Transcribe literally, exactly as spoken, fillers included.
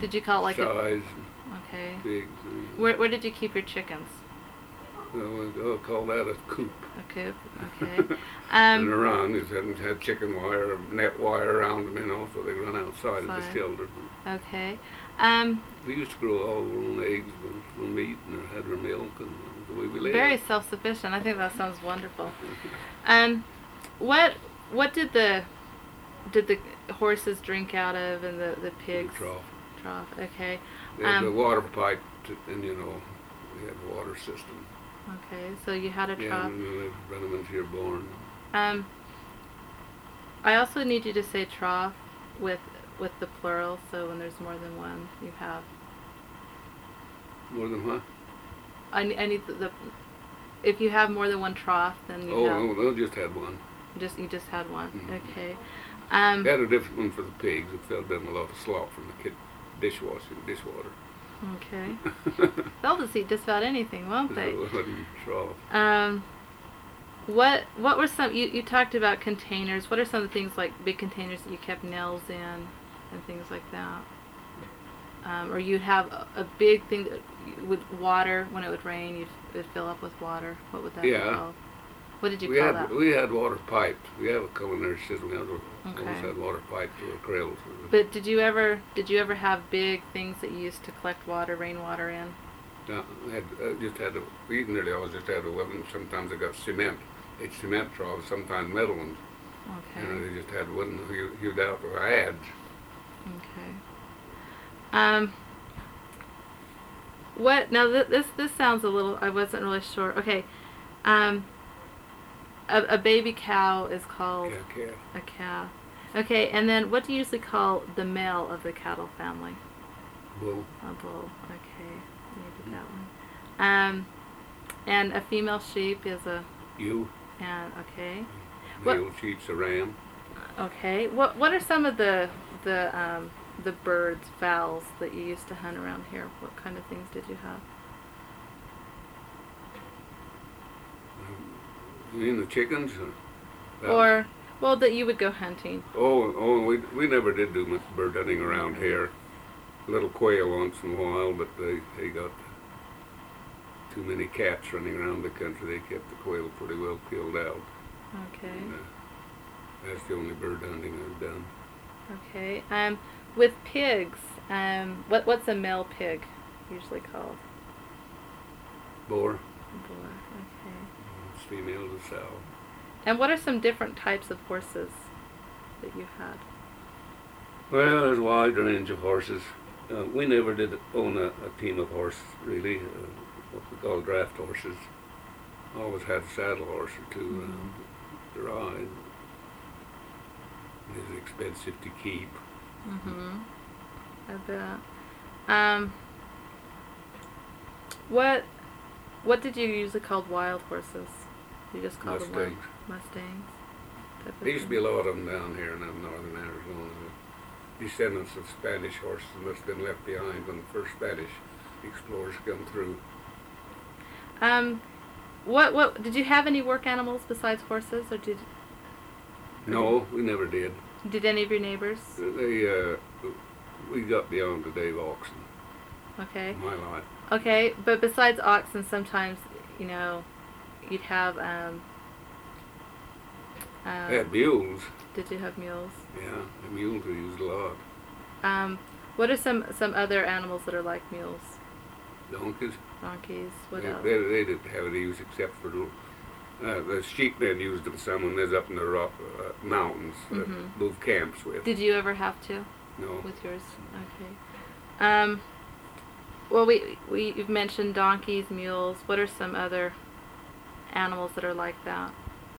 Did you call it like size, a... Okay. pigs. Where, where did you keep your chickens? Well, I'll call that a coop. A coop, okay. And Um, around, is hadn't had chicken wire, net wire around them, you know, so they run outside of the Outside. shelter. okay. Um, We used to grow all our own eggs and our meat and had our milk, and that was the way we lived. very self-sufficient. I think that sounds wonderful. Um, what what did the did the horses drink out of, and the, the pigs? Trough. Trough, okay. They had Um, the water pipe, to, and you know, we had a water system. Okay, so you had a Yeah, trough. and they run them into your barn. Um, I also need you to say trough with with the plural, so when there's more than one, you have. More than what? I, ne- I need the, the if you have more than one trough, then you Oh, have no, they just had one. just you just had one. Mhm. Okay. Um, They had a different one for the pigs. It fell down a lot of slop from the kid dishwashing, dishwater. okay. They'll just eat just about anything, won't they? So it wasn't trough. Um, what what were some you, you talked about containers? What are some of the things like big containers that you kept nails in and things like that? Um, or you'd have a, a big thing that, you- with water when it would rain, you'd it'd fill up with water. What would that Yeah. be called? What did you We call had that? we had water pipes. We have a culinary system. We had, always Okay. had water pipes for our krills. But did you ever did you ever have big things that you used to collect water, rainwater in? No, I had, uh, just had a, we nearly always just had a well, and sometimes I got cement. It's cement troughs, sometimes metal ones. Okay. You know, they just had one hewed hewed out with adze. Okay. Um. What now? Th- this this sounds a little. I wasn't really sure. Okay. Um. A, a baby cow is called Yeah, calf. a calf. Okay, and then what do you usually call the male of the cattle family? Bull. A bull. Okay, maybe that one. Um, and a female sheep is a Ewe. and okay, What- Male sheep's a ram. okay. What what are some of the the um the birds, fowls that you used to hunt around here? What kind of things did you have? You mean the chickens? Or, Or well, that you would go hunting. oh, oh, we we never did do much bird hunting around here. Little quail once in a while, but they they got too many cats running around the country. They kept the quail pretty well killed out. Okay. And, uh, that's the only bird hunting I've done. Okay. Um, with pigs, um, what what's a male pig usually called? Boar. Boar. Okay. It's female to sow. And what are some different types of horses that you had? Well, there's a wide range of horses. Uh, we never did own a, a team of horses, really. Uh, what we call draft horses. Always had a saddle horse or two uh, to ride. It's expensive to keep. Mm-hmm. I bet. Um, what what did you usually call wild horses? You just called them wild Mustangs. Mustangs. type of There used to be thing? a lot of them down here in uh, northern Arizona. The descendants of Spanish horses that must have been left behind when the first Spanish explorers come through. Um, what what did you have any work animals besides horses, or did No, we never did. did any of your neighbors? They, uh, we got beyond the day of oxen. Okay. My life. Okay, but besides oxen, sometimes you know you'd have um. um They had mules. Did you have mules? Yeah, the mules we used a lot. Um, what are some some other animals that are like mules? Donkeys. Donkeys. What They, else? they, they didn't have any use except for the, uh, the sheep men used them some when they was up in the rock, uh, mountains that Mhm. moved camps with. Did you ever have to No. with yours? Okay. Um. Well, we we you've mentioned donkeys, mules. What are some other animals that are like that?